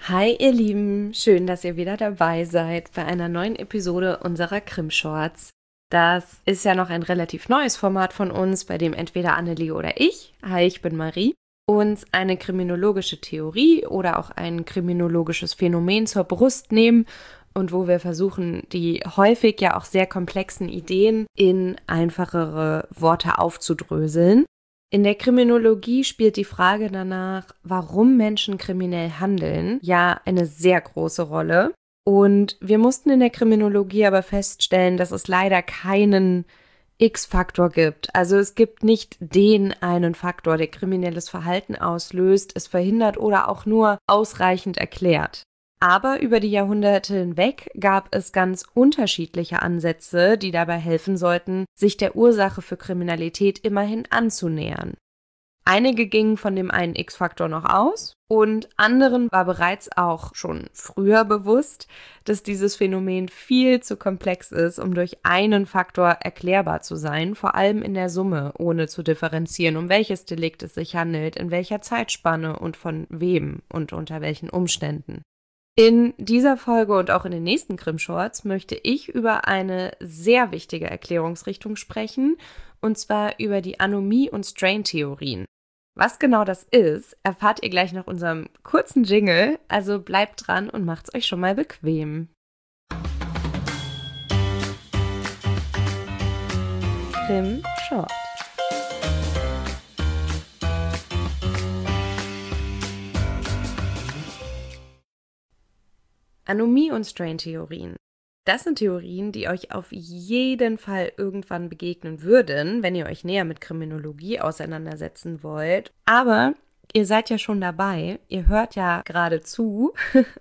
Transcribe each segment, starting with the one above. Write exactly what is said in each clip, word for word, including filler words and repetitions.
Hi ihr Lieben, schön, dass ihr wieder dabei seid bei einer neuen Episode unserer Krim-Shorts. Das ist ja noch ein relativ neues Format von uns, bei dem entweder Annelie oder ich, hi, ich bin Marie, uns eine kriminologische Theorie oder auch ein kriminologisches Phänomen zur Brust nehmen und wo wir versuchen, die häufig ja auch sehr komplexen Ideen in einfachere Worte aufzudröseln. In der Kriminologie spielt die Frage danach, warum Menschen kriminell handeln, ja eine sehr große Rolle. Und wir mussten in der Kriminologie aber feststellen, dass es leider keinen X-Faktor gibt. Also es gibt nicht den einen Faktor, der kriminelles Verhalten auslöst, es verhindert oder auch nur ausreichend erklärt. Aber über die Jahrhunderte hinweg gab es ganz unterschiedliche Ansätze, die dabei helfen sollten, sich der Ursache für Kriminalität immerhin anzunähern. Einige gingen von dem einen X-Faktor noch aus und anderen war bereits auch schon früher bewusst, dass dieses Phänomen viel zu komplex ist, um durch einen Faktor erklärbar zu sein, vor allem in der Summe, ohne zu differenzieren, um welches Delikt es sich handelt, in welcher Zeitspanne und von wem und unter welchen Umständen. In dieser Folge und auch in den nächsten Krim-Shorts möchte ich über eine sehr wichtige Erklärungsrichtung sprechen, und zwar über die Anomie- und Strain-Theorien. Was genau das ist, erfahrt ihr gleich nach unserem kurzen Jingle, also bleibt dran und macht's euch schon mal bequem. Krim-Short. Anomie- und Strain-Theorien. Das sind Theorien, die euch auf jeden Fall irgendwann begegnen würden, wenn ihr euch näher mit Kriminologie auseinandersetzen wollt. Aber ihr seid ja schon dabei, ihr hört ja gerade zu.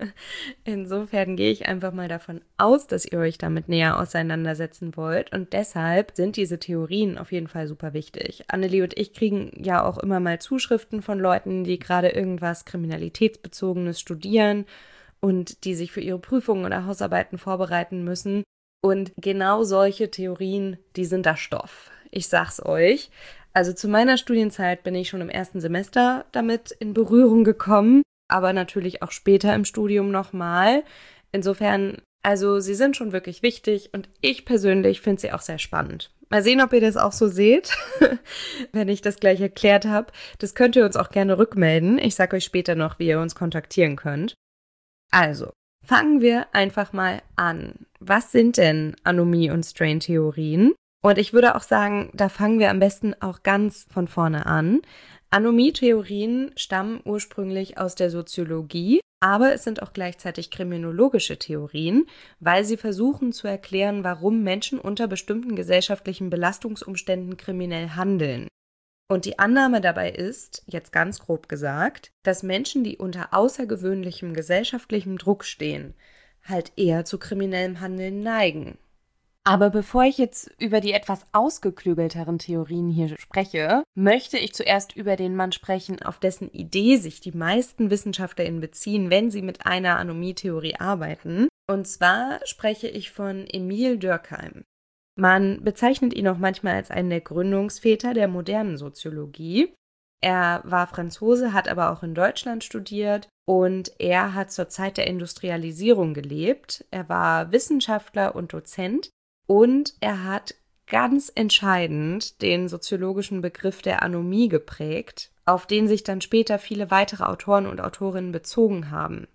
Insofern gehe ich einfach mal davon aus, dass ihr euch damit näher auseinandersetzen wollt. Und deshalb sind diese Theorien auf jeden Fall super wichtig. Annelie und ich kriegen ja auch immer mal Zuschriften von Leuten, die gerade irgendwas Kriminalitätsbezogenes studieren und die sich für ihre Prüfungen oder Hausarbeiten vorbereiten müssen. Und genau solche Theorien, die sind da Stoff. Ich sag's euch. Also zu meiner Studienzeit bin ich schon im ersten Semester damit in Berührung gekommen, aber natürlich auch später im Studium nochmal. Insofern, also sie sind schon wirklich wichtig und ich persönlich finde sie auch sehr spannend. Mal sehen, ob ihr das auch so seht, wenn ich das gleich erklärt habe. Das könnt ihr uns auch gerne rückmelden. Ich sage euch später noch, wie ihr uns kontaktieren könnt. Also, fangen wir einfach mal an. Was sind denn Anomie- und Strain-Theorien? Und ich würde auch sagen, da fangen wir am besten auch ganz von vorne an. Anomie-Theorien stammen ursprünglich aus der Soziologie, aber es sind auch gleichzeitig kriminologische Theorien, weil sie versuchen zu erklären, warum Menschen unter bestimmten gesellschaftlichen Belastungsumständen kriminell handeln. Und die Annahme dabei ist, jetzt ganz grob gesagt, dass Menschen, die unter außergewöhnlichem gesellschaftlichem Druck stehen, halt eher zu kriminellem Handeln neigen. Aber bevor ich jetzt über die etwas ausgeklügelteren Theorien hier spreche, möchte ich zuerst über den Mann sprechen, auf dessen Idee sich die meisten WissenschaftlerInnen beziehen, wenn sie mit einer Anomie-Theorie arbeiten. Und zwar spreche ich von Émile Durkheim. Man bezeichnet ihn auch manchmal als einen der Gründungsväter der modernen Soziologie. Er war Franzose, hat aber auch in Deutschland studiert und er hat zur Zeit der Industrialisierung gelebt. Er war Wissenschaftler und Dozent und er hat ganz entscheidend den soziologischen Begriff der Anomie geprägt, auf den sich dann später viele weitere Autoren und Autorinnen bezogen haben.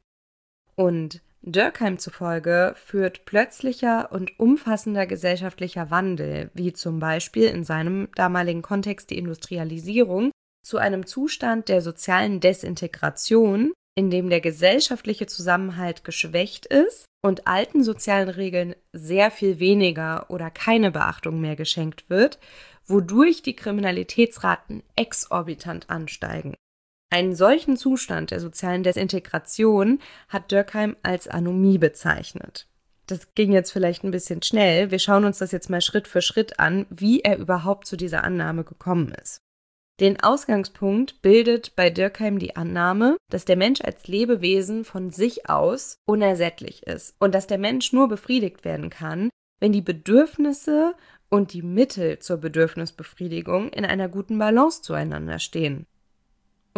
Und Durkheim zufolge führt plötzlicher und umfassender gesellschaftlicher Wandel, wie zum Beispiel in seinem damaligen Kontext die Industrialisierung, zu einem Zustand der sozialen Desintegration, in dem der gesellschaftliche Zusammenhalt geschwächt ist und alten sozialen Regeln sehr viel weniger oder keine Beachtung mehr geschenkt wird, wodurch die Kriminalitätsraten exorbitant ansteigen. Einen solchen Zustand der sozialen Desintegration hat Durkheim als Anomie bezeichnet. Das ging jetzt vielleicht ein bisschen schnell. Wir schauen uns das jetzt mal Schritt für Schritt an, wie er überhaupt zu dieser Annahme gekommen ist. Den Ausgangspunkt bildet bei Durkheim die Annahme, dass der Mensch als Lebewesen von sich aus unersättlich ist und dass der Mensch nur befriedigt werden kann, wenn die Bedürfnisse und die Mittel zur Bedürfnisbefriedigung in einer guten Balance zueinander stehen.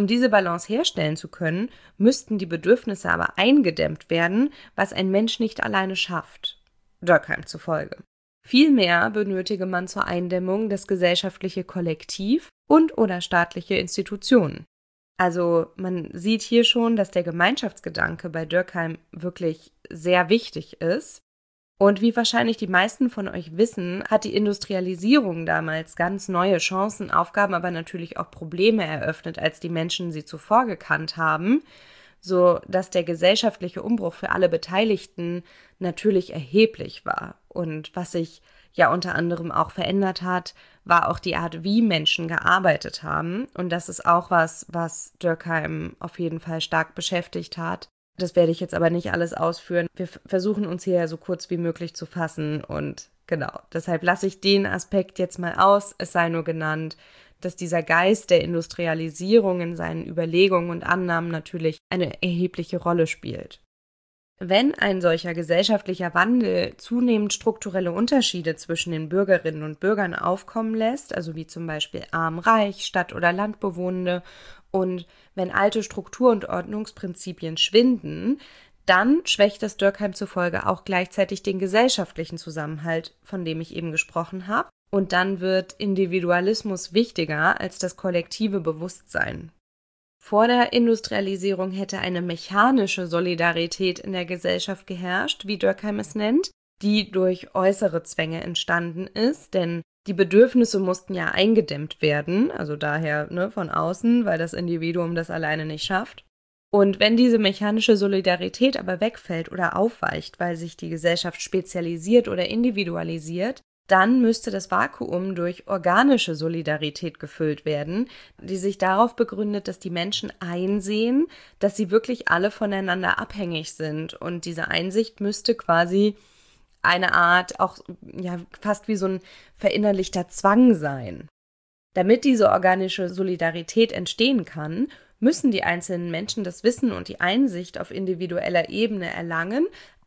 Um diese Balance herstellen zu können, müssten die Bedürfnisse aber eingedämmt werden, was ein Mensch nicht alleine schafft. Durkheim zufolge. Vielmehr benötige man zur Eindämmung das gesellschaftliche Kollektiv und oder staatliche Institutionen. Also man sieht hier schon, dass der Gemeinschaftsgedanke bei Durkheim wirklich sehr wichtig ist. Und wie wahrscheinlich die meisten von euch wissen, hat die Industrialisierung damals ganz neue Chancen, Aufgaben, aber natürlich auch Probleme eröffnet, als die Menschen sie zuvor gekannt haben, so dass der gesellschaftliche Umbruch für alle Beteiligten natürlich erheblich war. Und was sich ja unter anderem auch verändert hat, war auch die Art, wie Menschen gearbeitet haben. Und das ist auch was, was Durkheim auf jeden Fall stark beschäftigt hat. Das werde ich jetzt aber nicht alles ausführen. Wir f- versuchen uns hier so kurz wie möglich zu fassen und genau, deshalb lasse ich den Aspekt jetzt mal aus. Es sei nur genannt, dass dieser Geist der Industrialisierung in seinen Überlegungen und Annahmen natürlich eine erhebliche Rolle spielt. Wenn ein solcher gesellschaftlicher Wandel zunehmend strukturelle Unterschiede zwischen den Bürgerinnen und Bürgern aufkommen lässt, also wie zum Beispiel arm-reich, Stadt- oder Landbewohnende, und wenn alte Struktur- und Ordnungsprinzipien schwinden, dann schwächt das Durkheim zufolge auch gleichzeitig den gesellschaftlichen Zusammenhalt, von dem ich eben gesprochen habe, und dann wird Individualismus wichtiger als das kollektive Bewusstsein. Vor der Industrialisierung hätte eine mechanische Solidarität in der Gesellschaft geherrscht, wie Durkheim es nennt, die durch äußere Zwänge entstanden ist, denn die Bedürfnisse mussten ja eingedämmt werden, also daher ne, von außen, weil das Individuum das alleine nicht schafft. Und wenn diese mechanische Solidarität aber wegfällt oder aufweicht, weil sich die Gesellschaft spezialisiert oder individualisiert, dann müsste das Vakuum durch organische Solidarität gefüllt werden, die sich darauf begründet, dass die Menschen einsehen, dass sie wirklich alle voneinander abhängig sind. Und diese Einsicht müsste quasi eine Art, auch ja fast wie so ein verinnerlichter Zwang sein. Damit diese organische Solidarität entstehen kann, müssen die einzelnen Menschen das Wissen und die Einsicht auf individueller Ebene erlangen,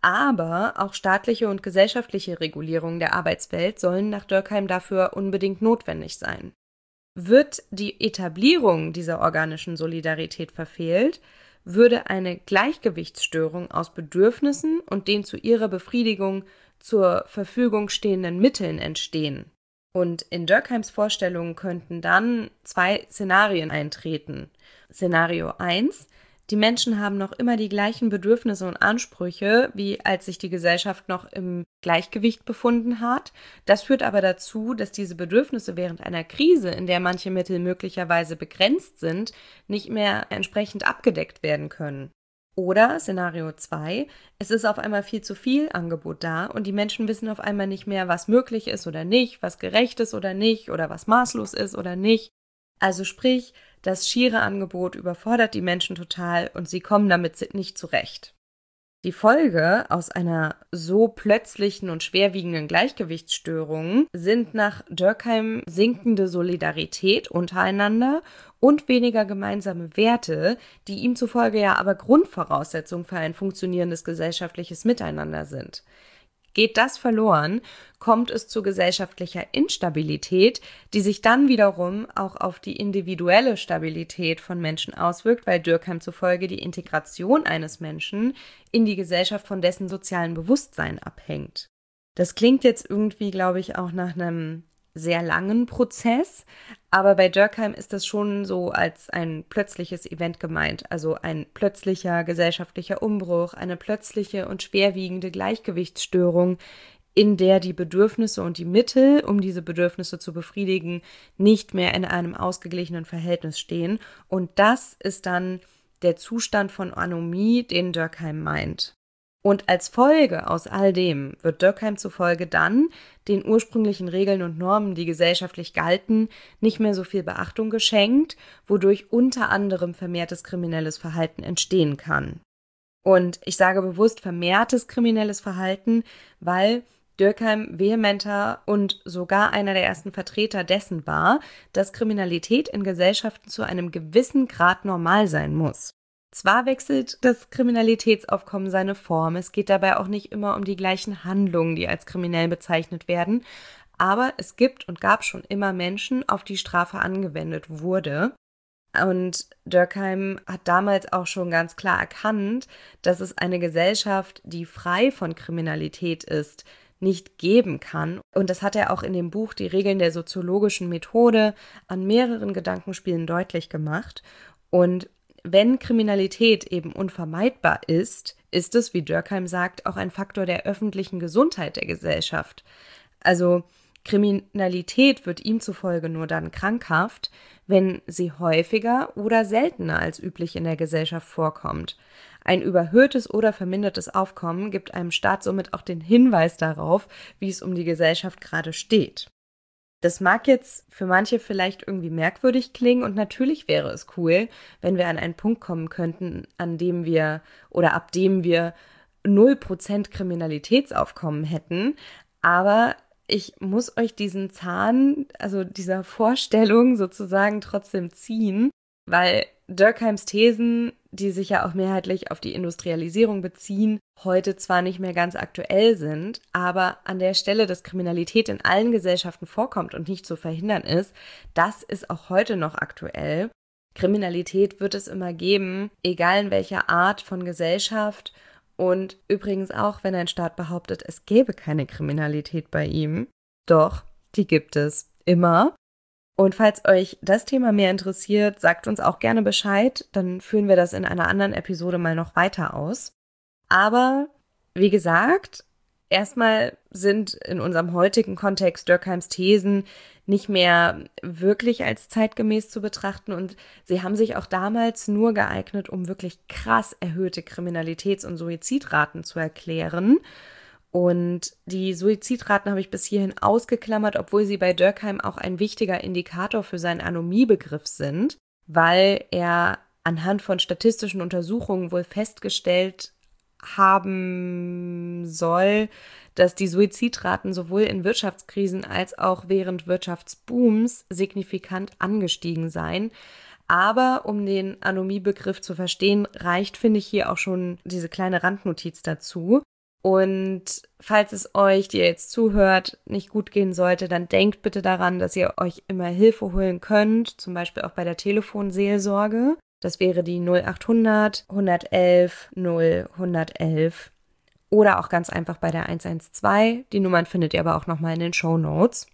aber auch staatliche und gesellschaftliche Regulierungen der Arbeitswelt sollen nach Durkheim dafür unbedingt notwendig sein. Wird die Etablierung dieser organischen Solidarität verfehlt, würde eine Gleichgewichtsstörung aus Bedürfnissen und den zu ihrer Befriedigung zur Verfügung stehenden Mitteln entstehen. Und in Durkheims Vorstellungen könnten dann zwei Szenarien eintreten. Szenario eins: Die Menschen haben noch immer die gleichen Bedürfnisse und Ansprüche, wie als sich die Gesellschaft noch im Gleichgewicht befunden hat. Das führt aber dazu, dass diese Bedürfnisse während einer Krise, in der manche Mittel möglicherweise begrenzt sind, nicht mehr entsprechend abgedeckt werden können. Oder Szenario zwei: Es ist auf einmal viel zu viel Angebot da und die Menschen wissen auf einmal nicht mehr, was möglich ist oder nicht, was gerecht ist oder nicht oder was maßlos ist oder nicht. Also sprich, das schiere Angebot überfordert die Menschen total und sie kommen damit nicht zurecht. Die Folge aus einer so plötzlichen und schwerwiegenden Gleichgewichtsstörung sind nach Durkheim sinkende Solidarität untereinander und weniger gemeinsame Werte, die ihm zufolge ja aber Grundvoraussetzung für ein funktionierendes gesellschaftliches Miteinander sind. Geht das verloren, kommt es zu gesellschaftlicher Instabilität, die sich dann wiederum auch auf die individuelle Stabilität von Menschen auswirkt, weil Durkheim zufolge die Integration eines Menschen in die Gesellschaft von dessen sozialen Bewusstsein abhängt. Das klingt jetzt irgendwie, glaube ich, auch nach einem sehr langen Prozess, aber bei Durkheim ist das schon so als ein plötzliches Event gemeint, also ein plötzlicher gesellschaftlicher Umbruch, eine plötzliche und schwerwiegende Gleichgewichtsstörung, in der die Bedürfnisse und die Mittel, um diese Bedürfnisse zu befriedigen, nicht mehr in einem ausgeglichenen Verhältnis stehen. Und das ist dann der Zustand von Anomie, den Durkheim meint. Und als Folge aus all dem wird Durkheim zufolge dann den ursprünglichen Regeln und Normen, die gesellschaftlich galten, nicht mehr so viel Beachtung geschenkt, wodurch unter anderem vermehrtes kriminelles Verhalten entstehen kann. Und ich sage bewusst vermehrtes kriminelles Verhalten, weil Durkheim vehementer und sogar einer der ersten Vertreter dessen war, dass Kriminalität in Gesellschaften zu einem gewissen Grad normal sein muss. Zwar wechselt das Kriminalitätsaufkommen seine Form, es geht dabei auch nicht immer um die gleichen Handlungen, die als kriminell bezeichnet werden, aber es gibt und gab schon immer Menschen, auf die Strafe angewendet wurde. Und Durkheim hat damals auch schon ganz klar erkannt, dass es eine Gesellschaft, die frei von Kriminalität ist, nicht geben kann. Und das hat er auch in dem Buch Die Regeln der soziologischen Methode an mehreren Gedankenspielen deutlich gemacht. Und wenn Kriminalität eben unvermeidbar ist, ist es, wie Durkheim sagt, auch ein Faktor der öffentlichen Gesundheit der Gesellschaft. Also Kriminalität wird ihm zufolge nur dann krankhaft, wenn sie häufiger oder seltener als üblich in der Gesellschaft vorkommt. Ein überhöhtes oder vermindertes Aufkommen gibt einem Staat somit auch den Hinweis darauf, wie es um die Gesellschaft gerade steht. Das mag jetzt für manche vielleicht irgendwie merkwürdig klingen und natürlich wäre es cool, wenn wir an einen Punkt kommen könnten, an dem wir oder ab dem wir null Prozent Kriminalitätsaufkommen hätten, aber ich muss euch diesen Zahn, also dieser Vorstellung sozusagen trotzdem ziehen, weil Durkheims Thesen, die sich ja auch mehrheitlich auf die Industrialisierung beziehen, heute zwar nicht mehr ganz aktuell sind, aber an der Stelle, dass Kriminalität in allen Gesellschaften vorkommt und nicht zu verhindern ist, das ist auch heute noch aktuell. Kriminalität wird es immer geben, egal in welcher Art von Gesellschaft. Und übrigens auch, wenn ein Staat behauptet, es gäbe keine Kriminalität bei ihm. Doch, die gibt es immer. Und falls euch das Thema mehr interessiert, sagt uns auch gerne Bescheid, dann führen wir das in einer anderen Episode mal noch weiter aus. Aber, wie gesagt, erstmal sind in unserem heutigen Kontext Durkheims Thesen nicht mehr wirklich als zeitgemäß zu betrachten und sie haben sich auch damals nur geeignet, um wirklich krass erhöhte Kriminalitäts- und Suizidraten zu erklären. Und die Suizidraten habe ich bis hierhin ausgeklammert, obwohl sie bei Durkheim auch ein wichtiger Indikator für seinen Anomiebegriff sind, weil er anhand von statistischen Untersuchungen wohl festgestellt haben soll, dass die Suizidraten sowohl in Wirtschaftskrisen als auch während Wirtschaftsbooms signifikant angestiegen seien. Aber um den Anomiebegriff zu verstehen, reicht, finde ich, hier auch schon diese kleine Randnotiz dazu. Und falls es euch, die ihr jetzt zuhört, nicht gut gehen sollte, dann denkt bitte daran, dass ihr euch immer Hilfe holen könnt, zum Beispiel auch bei der Telefonseelsorge. Das wäre die null achthundert, hundertelf, null, hundertelf oder auch ganz einfach bei der eins eins zwei. Die Nummern findet ihr aber auch nochmal in den Shownotes.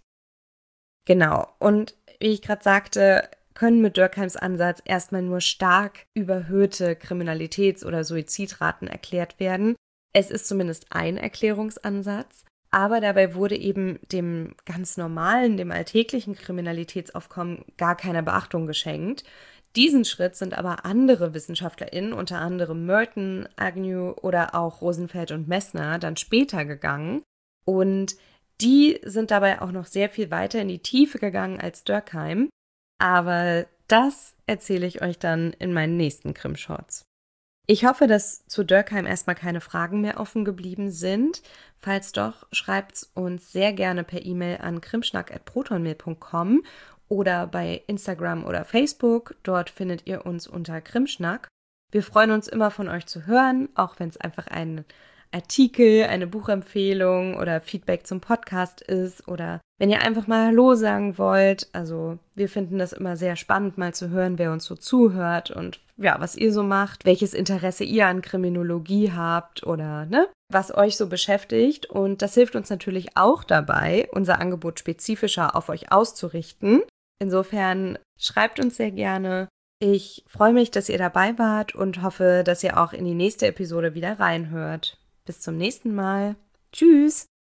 Genau, und wie ich gerade sagte, können mit Durkheims Ansatz erstmal nur stark überhöhte Kriminalitäts- oder Suizidraten erklärt werden. Es ist zumindest ein Erklärungsansatz, aber dabei wurde eben dem ganz normalen, dem alltäglichen Kriminalitätsaufkommen gar keine Beachtung geschenkt. Diesen Schritt sind aber andere WissenschaftlerInnen, unter anderem Merton, Agnew oder auch Rosenfeld und Messner, dann später gegangen. Und die sind dabei auch noch sehr viel weiter in die Tiefe gegangen als Durkheim. Aber das erzähle ich euch dann in meinen nächsten Krim-Shorts. Ich hoffe, dass zu Durkheim erstmal keine Fragen mehr offen geblieben sind. Falls doch, schreibt's uns sehr gerne per E-Mail an krimschnack at protonmail punkt com oder bei Instagram oder Facebook. Dort findet ihr uns unter Krimschnack. Wir freuen uns immer von euch zu hören, auch wenn es einfach ein Artikel, eine Buchempfehlung oder Feedback zum Podcast ist oder wenn ihr einfach mal Hallo sagen wollt. Also wir finden das immer sehr spannend, mal zu hören, wer uns so zuhört und ja, was ihr so macht, welches Interesse ihr an Kriminologie habt oder ne, was euch so beschäftigt. Und das hilft uns natürlich auch dabei, unser Angebot spezifischer auf euch auszurichten. Insofern schreibt uns sehr gerne. Ich freue mich, dass ihr dabei wart und hoffe, dass ihr auch in die nächste Episode wieder reinhört. Bis zum nächsten Mal. Tschüss!